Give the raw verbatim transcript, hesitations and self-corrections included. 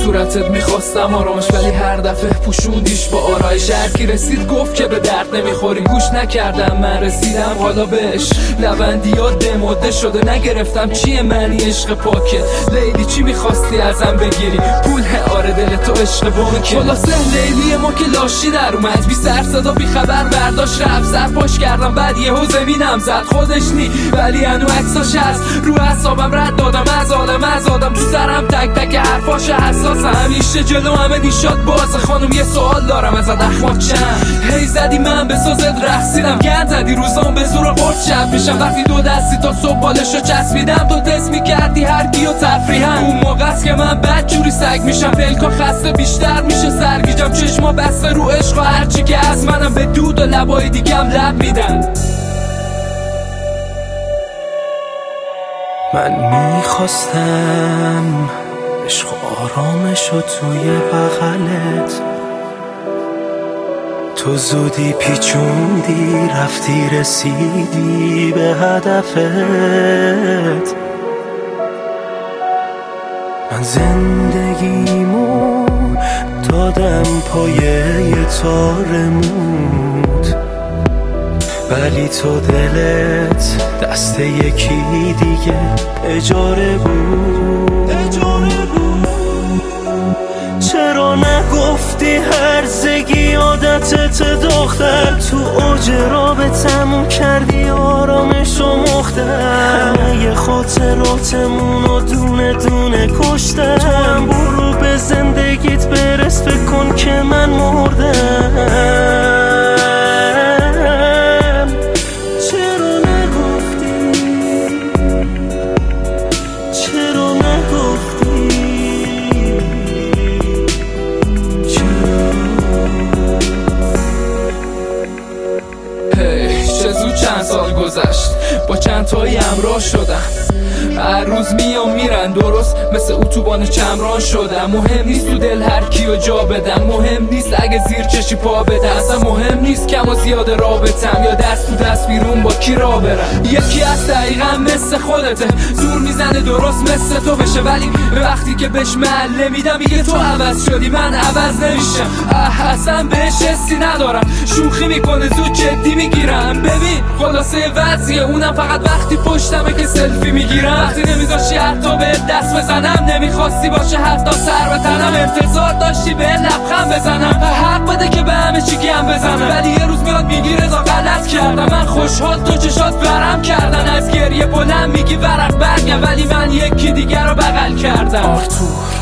صورتت میخواستم آرامش، ولی هر دفعه پوشوندیش با آرایش. هرکی رسید گفت که به درد نمیخوری، گوش نکردم، من رسیدم حالا بهش. لبندیات دموده شده، نگرفتم چیه معنی عشق پاکت. لیلی چی میخواستی ازم بگیری؟ پول؟ آره دل تو عشق بانکه. خلاصه لیلی ما که لاشی در اومد، بی سر صدا بی خبر برداشت رفت. سر پاش کردم بعد یهو زمینم زد، خودش نی ولی هنو عکساش هست. رو حسابم رد دادم از آدم از آدم، تو سرم تک تک حرفاش حساس. همیشه جلو همه نیشاد بازه. خانم یه سوال دارم ازت، اخمات چند؟ هی زدی من به سازت رقصیدم، گند زدی روزام به زور قرد شب میشم. وقتی دو دستی تا صبح بالشو چسبیدم، تو دست میکردی هر کیو تفریحم. اون موقعست که من بد جوری سگ میشم، دلکا خسته بیشتر میشه سرگیجم. چشما بسته رو عشق و هرچی که از منم به دود و لبای دیگم لب میدن. من میخواستم عشق و آرامشو توی بغلت، تو زودی پیچوندی رفتی رسیدی به هدفت. من زندگیمو دادم پایه تارمود، ولی تو دلت دست یکی دیگه اجاره بود. اجاره بود. چرا نگفتی هرزگی عادتت دختر؟ تو اوج رابطمون کردی آرامش و مختر. همه خاطراتمونو دونه دونه کشتم. برو به زندگیت برس، فکر کن که من مردم. چند سال گذشت، با چند تایی همراه شدم. هر روز میام میرن درست مثل اتوبان چمران شدم. مهم نیست تو دل هر کیو جا بدم، مهم نیست اگه زیر چشی پا بده. اصلا مهم نیست کم و زیاد رابطم یا دست تو دست بیرون با کی را برم. یکی از دقیقا مثل خودته، زور میزنه درست مثل تو بشه، ولی وقتی که بهش محله میدم میگه تو عوض شدی، من عوض نمیشم. اه اصلا بهش حسی ندارم، شوخی میکنه زود جدی میگیرم. ببین خلاصه وضعیه اونم فقط وقتی پشتمه که سلفی میگیرم. وقتی نمیذاشتی حتی به دست بزنم، نمیخواستی باشه حتی سر به تنم. انتظار داشتی به لبخند بزنم، حق بده که به همه چی گم بزنم. ولی یه روز میاد میگی رضا غلط کردم. من خوشحال تو چشات ورم کردن، از گریه بلند میگی ورق برگم، ولی من یکی دیگر رو بغل کردم. آرتور